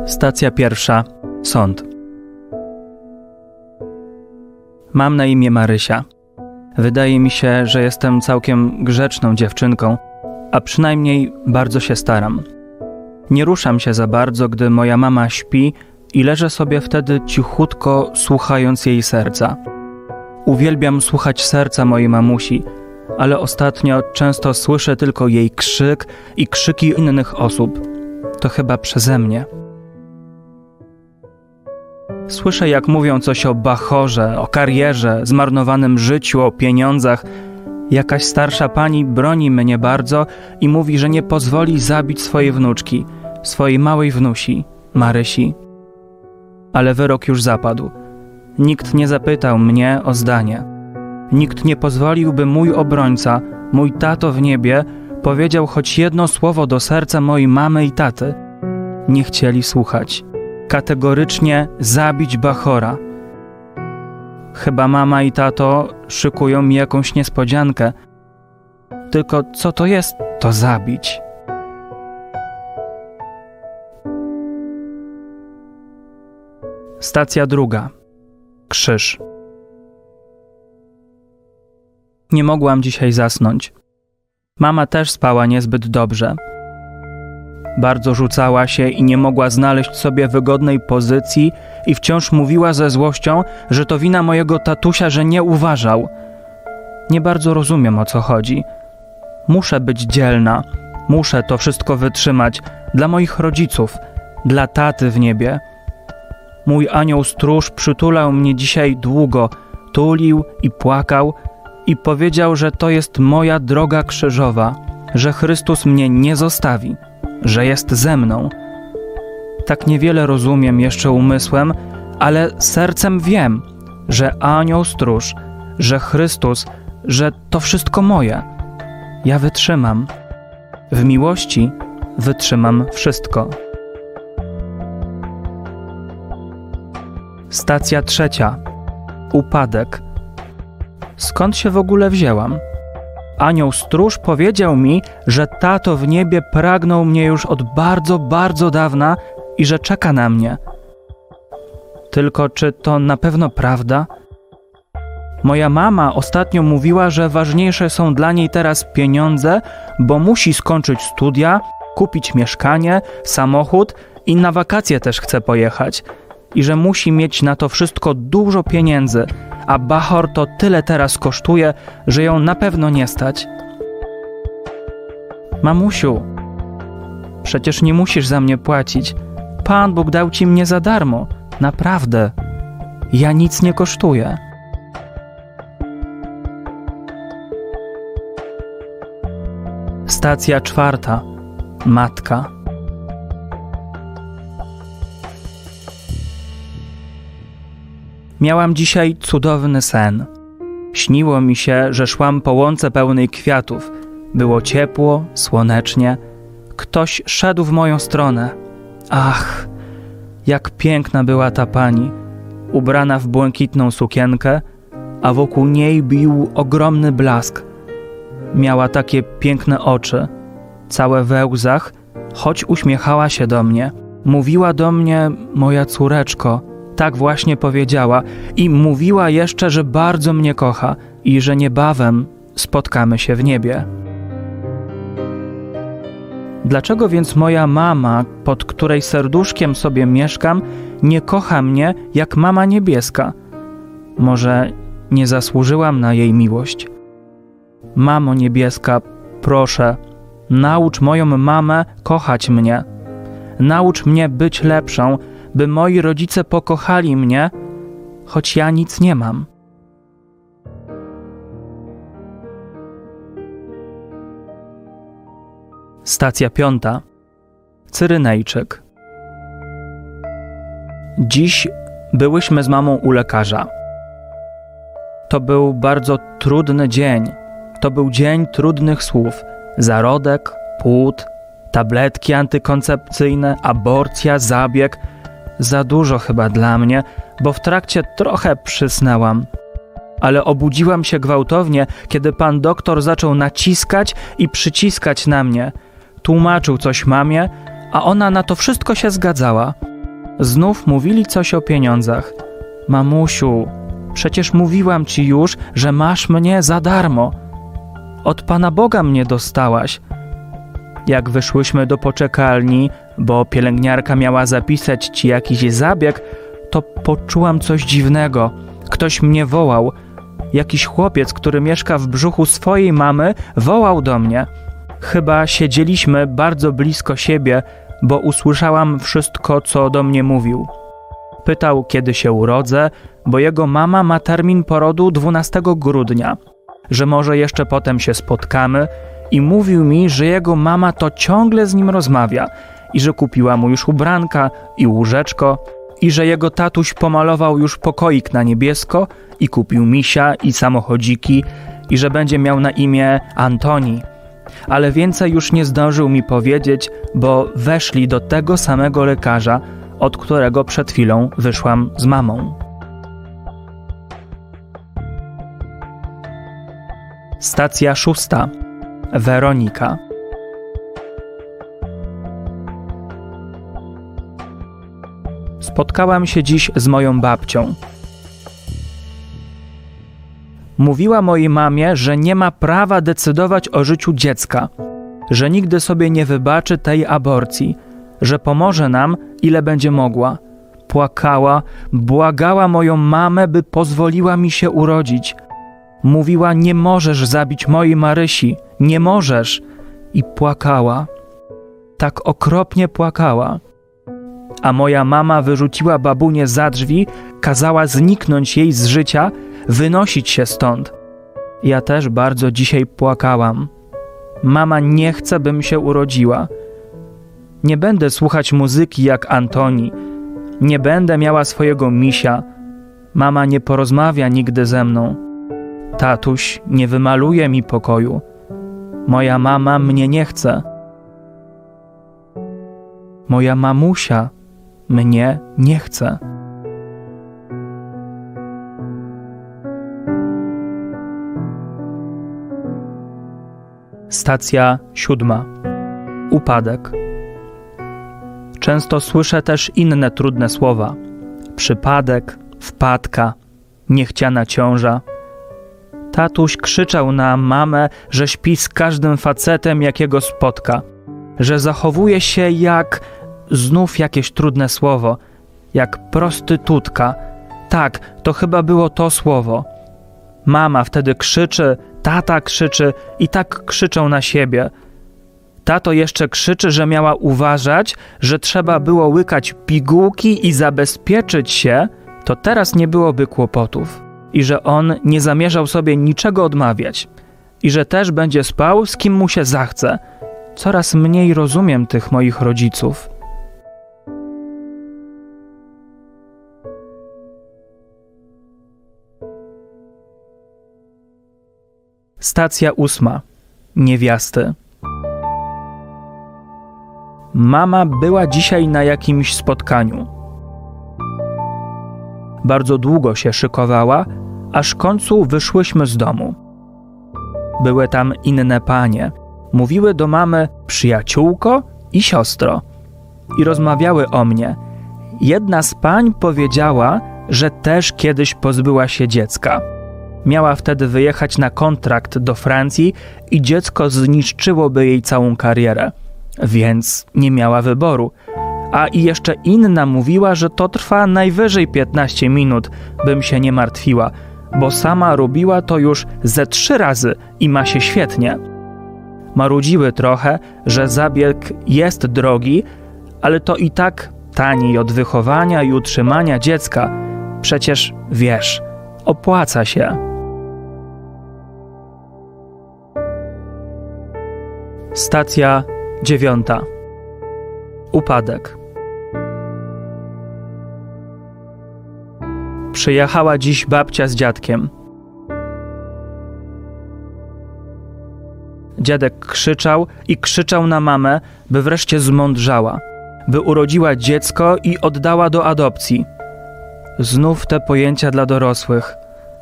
Stacja pierwsza. Sąd. Mam na imię Marysia. Wydaje mi się, że jestem całkiem grzeczną dziewczynką, a przynajmniej bardzo się staram. Nie ruszam się za bardzo, gdy moja mama śpi i leżę sobie wtedy cichutko, słuchając jej serca. Uwielbiam słuchać serca mojej mamusi, ale ostatnio często słyszę tylko jej krzyk i krzyki innych osób. To chyba przeze mnie. Słyszę, jak mówią coś o bachorze, o karierze, zmarnowanym życiu, o pieniądzach. Jakaś starsza pani broni mnie bardzo i mówi, że nie pozwoli zabić swojej wnuczki, swojej małej wnusi, Marysi. Ale wyrok już zapadł. Nikt nie zapytał mnie o zdanie. Nikt nie pozwolił, by mój obrońca, mój tato w niebie, powiedział choć jedno słowo do serca mojej mamy i taty. Nie chcieli słuchać. Kategorycznie zabić bachora. Chyba mama i tato szykują mi jakąś niespodziankę. Tylko co to jest to zabić? Stacja druga. Krzyż. Nie mogłam dzisiaj zasnąć. Mama też spała niezbyt dobrze. Bardzo rzucała się i nie mogła znaleźć sobie wygodnej pozycji i wciąż mówiła ze złością, że to wina mojego tatusia, że nie uważał. Nie bardzo rozumiem, o co chodzi. Muszę być dzielna. Muszę to wszystko wytrzymać dla moich rodziców, dla taty w niebie. Mój anioł stróż przytulał mnie dzisiaj długo, tulił i płakał i powiedział, że to jest moja droga krzyżowa, że Chrystus mnie nie zostawi, że jest ze mną. Tak niewiele rozumiem jeszcze umysłem, ale sercem wiem, że anioł stróż, że Chrystus, że to wszystko moje. Ja wytrzymam. W miłości wytrzymam wszystko. Stacja trzecia. Upadek. Skąd się w ogóle wzięłam? Anioł stróż powiedział mi, że tato w niebie pragnął mnie już od bardzo, bardzo dawna i że czeka na mnie. Tylko czy to na pewno prawda? Moja mama ostatnio mówiła, że ważniejsze są dla niej teraz pieniądze, bo musi skończyć studia, kupić mieszkanie, samochód i na wakacje też chce pojechać. I że musi mieć na to wszystko dużo pieniędzy, a bachor to tyle teraz kosztuje, że ją na pewno nie stać. Mamusiu, przecież nie musisz za mnie płacić. Pan Bóg dał ci mnie za darmo. Naprawdę. Ja nic nie kosztuję. Stacja czwarta. Matka. Miałam dzisiaj cudowny sen. Śniło mi się, że szłam po łące pełnej kwiatów. Było ciepło, słonecznie. Ktoś szedł w moją stronę. Ach, jak piękna była ta pani, ubrana w błękitną sukienkę, a wokół niej bił ogromny blask. Miała takie piękne oczy, całe we łzach, choć uśmiechała się do mnie. Mówiła do mnie, moja córeczko. Tak właśnie powiedziała i mówiła jeszcze, że bardzo mnie kocha i że niebawem spotkamy się w niebie. Dlaczego więc moja mama, pod której serduszkiem sobie mieszkam, nie kocha mnie jak mama niebieska? Może nie zasłużyłam na jej miłość? Mamo niebieska, proszę, naucz moją mamę kochać mnie. Naucz mnie być lepszą, by moi rodzice pokochali mnie, choć ja nic nie mam. Stacja piąta. Cyrenejczyk. Dziś byłyśmy z mamą u lekarza. To był bardzo trudny dzień. To był dzień trudnych słów. Zarodek, płód, tabletki antykoncepcyjne, aborcja, zabieg. Za dużo chyba dla mnie, bo w trakcie trochę przysnęłam. Ale obudziłam się gwałtownie, kiedy pan doktor zaczął naciskać i przyciskać na mnie. Tłumaczył coś mamie, a ona na to wszystko się zgadzała. Znów mówili coś o pieniądzach. Mamusiu, przecież mówiłam ci już, że masz mnie za darmo. Od Pana Boga mnie dostałaś. Jak wyszłyśmy do poczekalni, bo pielęgniarka miała zapisać ci jakiś zabieg, to poczułam coś dziwnego. Ktoś mnie wołał. Jakiś chłopiec, który mieszka w brzuchu swojej mamy, wołał do mnie. Chyba siedzieliśmy bardzo blisko siebie, bo usłyszałam wszystko, co do mnie mówił. Pytał, kiedy się urodzę, bo jego mama ma termin porodu 12 grudnia, że może jeszcze potem się spotkamy i mówił mi, że jego mama to ciągle z nim rozmawia i że kupiła mu już ubranka i łóżeczko i że jego tatuś pomalował już pokoik na niebiesko i kupił misia i samochodziki i że będzie miał na imię Antoni. Ale więcej już nie zdążył mi powiedzieć, bo weszli do tego samego lekarza, od którego przed chwilą wyszłam z mamą. Stacja 6. Weronika. Spotkałam się dziś z moją babcią. Mówiła mojej mamie, że nie ma prawa decydować o życiu dziecka, że nigdy sobie nie wybaczy tej aborcji, że pomoże nam, ile będzie mogła. Płakała, błagała moją mamę, by pozwoliła mi się urodzić. Mówiła, nie możesz zabić mojej Marysi, nie możesz. I płakała. Tak okropnie płakała. A moja mama wyrzuciła babunię za drzwi, kazała zniknąć jej z życia, wynosić się stąd. Ja też bardzo dzisiaj płakałam. Mama nie chce, bym się urodziła. Nie będę słuchać muzyki jak Antoni. Nie będę miała swojego misia. Mama nie porozmawia nigdy ze mną. Tatuś nie wymaluje mi pokoju. Moja mama mnie nie chce. Moja mamusia mnie nie chce. Stacja 7. Upadek. Często słyszę też inne trudne słowa. Przypadek, wpadka, niechciana ciąża. Tatuś krzyczał na mamę, że śpi z każdym facetem, jakiego spotka, że zachowuje się jak, znów jakieś trudne słowo, jak prostytutka. Tak, to chyba było to słowo. Mama wtedy krzyczy, tata krzyczy i tak krzyczą na siebie. Tato jeszcze krzyczy, że miała uważać, że trzeba było łykać pigułki i zabezpieczyć się, to teraz nie byłoby kłopotów. I że on nie zamierzał sobie niczego odmawiać. I że też będzie spał, z kim mu się zachce. Coraz mniej rozumiem tych moich rodziców. Stacja 8. Niewiasty. Mama była dzisiaj na jakimś spotkaniu. Bardzo długo się szykowała, aż w końcu wyszłyśmy z domu. Były tam inne panie. Mówiły do mamy przyjaciółko i siostro. I rozmawiały o mnie. Jedna z pań powiedziała, że też kiedyś pozbyła się dziecka. Miała wtedy wyjechać na kontrakt do Francji i dziecko zniszczyłoby jej całą karierę. Więc nie miała wyboru. A i jeszcze inna mówiła, że to trwa najwyżej 15 minut, bym się nie martwiła, bo sama robiła to już ze 3 razy i ma się świetnie. Marudziły trochę, że zabieg jest drogi, ale to i tak taniej od wychowania i utrzymania dziecka. Przecież wiesz, opłaca się. Stacja 9. Upadek. Przyjechała dziś babcia z dziadkiem. Dziadek krzyczał i krzyczał na mamę, by wreszcie zmądrzała, by urodziła dziecko i oddała do adopcji. Znów te pojęcia dla dorosłych.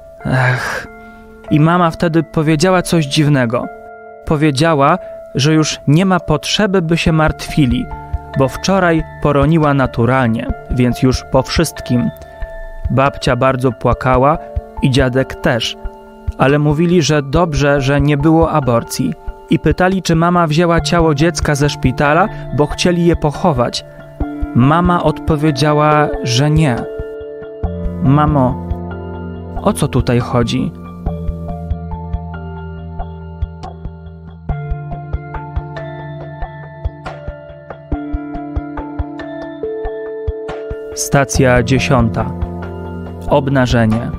I mama wtedy powiedziała coś dziwnego. Powiedziała, że już nie ma potrzeby, by się martwili, bo wczoraj poroniła naturalnie, więc już po wszystkim. Babcia bardzo płakała i dziadek też, ale mówili, że dobrze, że nie było aborcji. I pytali, czy mama wzięła ciało dziecka ze szpitala, bo chcieli je pochować. Mama odpowiedziała, że nie. Mamo, o co tutaj chodzi? Stacja 10. Obnażenie.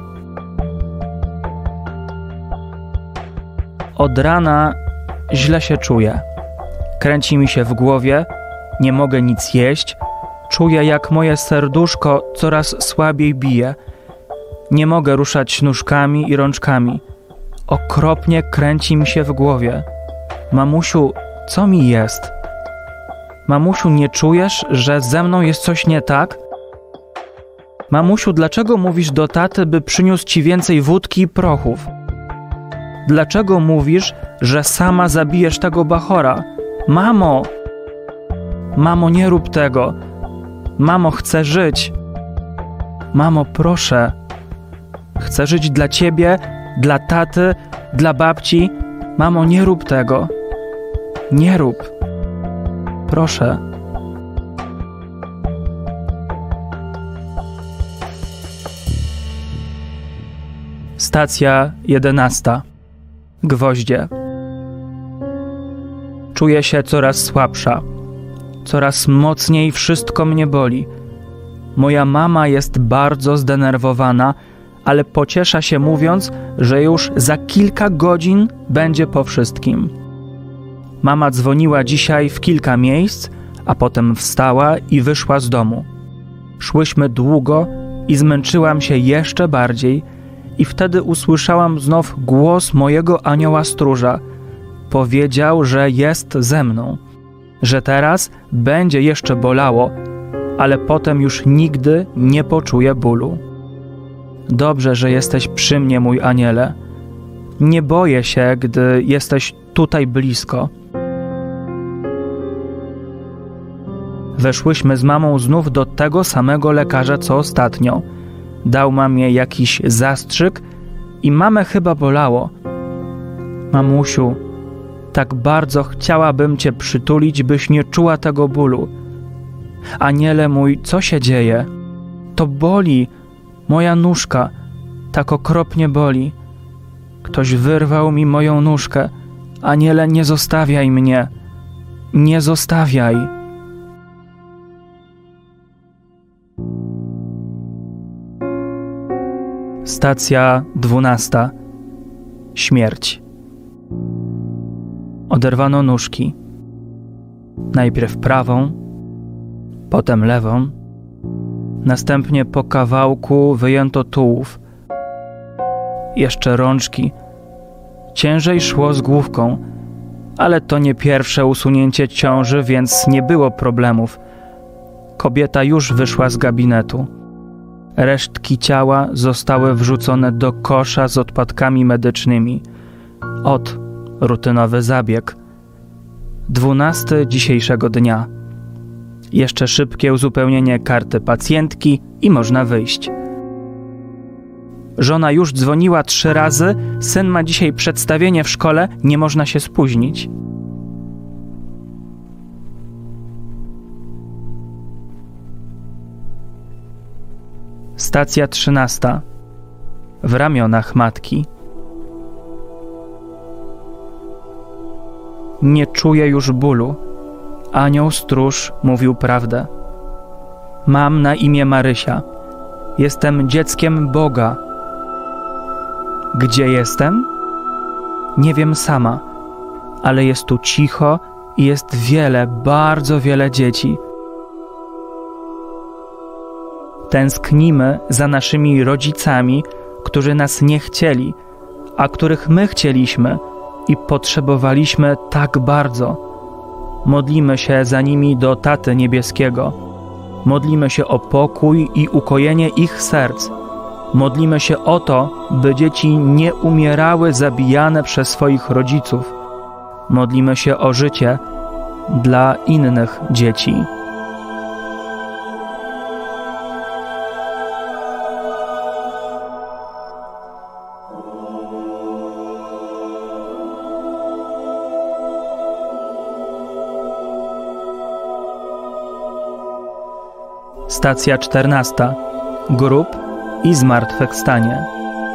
Od rana źle się czuję. Kręci mi się w głowie, nie mogę nic jeść, czuję, jak moje serduszko coraz słabiej bije. Nie mogę ruszać nóżkami i rączkami. Okropnie kręci mi się w głowie. Mamusiu, co mi jest? Mamusiu, nie czujesz, że ze mną jest coś nie tak? Mamusiu, dlaczego mówisz do taty, by przyniósł ci więcej wódki i prochów? Dlaczego mówisz, że sama zabijesz tego bachora? Mamo! Mamo, nie rób tego! Mamo, chcę żyć! Mamo, proszę! Chcę żyć dla ciebie, dla taty, dla babci. Mamo, nie rób tego! Nie rób! Proszę! Stacja 11. Gwoździe. Czuję się coraz słabsza. Coraz mocniej wszystko mnie boli. Moja mama jest bardzo zdenerwowana, ale pociesza się mówiąc, że już za kilka godzin będzie po wszystkim. Mama dzwoniła dzisiaj w kilka miejsc, a potem wstała i wyszła z domu. Szłyśmy długo i zmęczyłam się jeszcze bardziej i wtedy usłyszałam znów głos mojego anioła stróża. Powiedział, że jest ze mną, że teraz będzie jeszcze bolało, ale potem już nigdy nie poczuję bólu. Dobrze, że jesteś przy mnie, mój aniele. Nie boję się, gdy jesteś tutaj blisko. Weszłyśmy z mamą znów do tego samego lekarza, co ostatnio. Dał mamie jakiś zastrzyk i mamę chyba bolało. Mamusiu, tak bardzo chciałabym cię przytulić, byś nie czuła tego bólu. Aniele mój, co się dzieje? To boli. Moja nóżka tak okropnie boli. Ktoś wyrwał mi moją nóżkę. Aniele, nie zostawiaj mnie. Nie zostawiaj. Stacja 12. Śmierć. Oderwano nóżki. Najpierw prawą, potem lewą. Następnie po kawałku wyjęto tułów. Jeszcze rączki. Ciężej szło z główką, ale to nie pierwsze usunięcie ciąży, więc nie było problemów. Kobieta już wyszła z gabinetu. Resztki ciała zostały wrzucone do kosza z odpadkami medycznymi. Rutynowy zabieg. 12 dzisiejszego dnia. Jeszcze szybkie uzupełnienie karty pacjentki i można wyjść. Żona już dzwoniła 3 razy, syn ma dzisiaj przedstawienie w szkole, nie można się spóźnić. Stacja 13. W ramionach matki. Nie czuję już bólu. Anioł stróż mówił prawdę. Mam na imię Marysia. Jestem dzieckiem Boga. Gdzie jestem? Nie wiem sama, ale jest tu cicho i jest wiele, bardzo wiele dzieci. Tęsknimy za naszymi rodzicami, którzy nas nie chcieli, a których my chcieliśmy i potrzebowaliśmy tak bardzo. Modlimy się za nimi do Taty Niebieskiego. Modlimy się o pokój i ukojenie ich serc. Modlimy się o to, by dzieci nie umierały zabijane przez swoich rodziców. Modlimy się o życie dla innych dzieci. Stacja 14. Grób i zmartwychwstanie.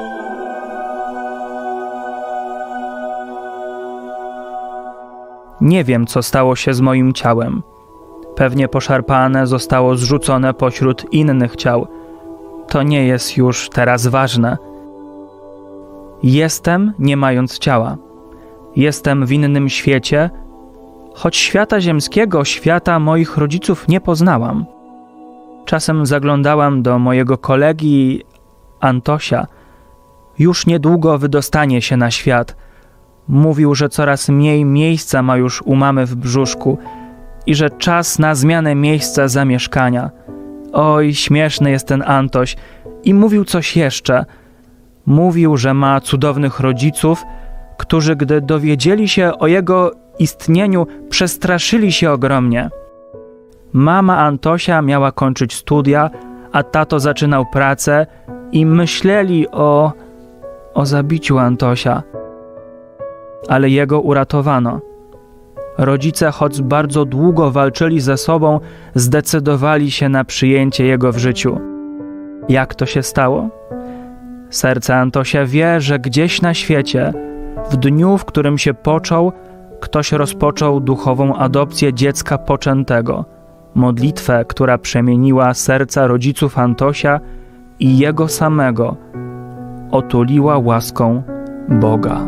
Nie wiem, co stało się z moim ciałem. Pewnie poszarpane zostało zrzucone pośród innych ciał. To nie jest już teraz ważne. Jestem, nie mając ciała. Jestem w innym świecie, choć świata ziemskiego, świata moich rodziców nie poznałam. Czasem zaglądałam do mojego kolegi Antosia. Już niedługo wydostanie się na świat. Mówił, że coraz mniej miejsca ma już u mamy w brzuszku i że czas na zmianę miejsca zamieszkania. Oj, śmieszny jest ten Antoś. I mówił coś jeszcze. Mówił, że ma cudownych rodziców, którzy, gdy dowiedzieli się o jego istnieniu, przestraszyli się ogromnie. Mama Antosia miała kończyć studia, a tato zaczynał pracę i myśleli o zabiciu Antosia. Ale jego uratowano. Rodzice, choć bardzo długo walczyli ze sobą, zdecydowali się na przyjęcie jego w życiu. Jak to się stało? Serce Antosia wie, że gdzieś na świecie, w dniu, w którym się począł, ktoś rozpoczął duchową adopcję dziecka poczętego. Modlitwę, która przemieniła serca rodziców Antosia i jego samego, otuliła łaską Boga.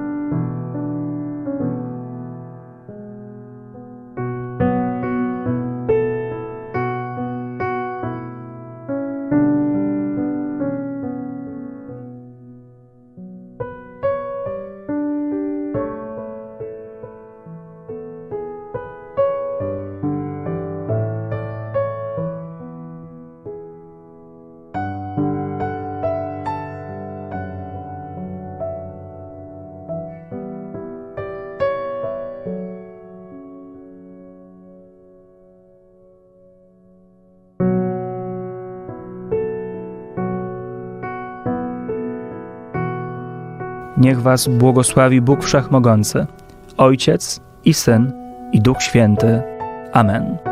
Niech was błogosławi Bóg Wszechmogący, Ojciec i Syn, i Duch Święty. Amen.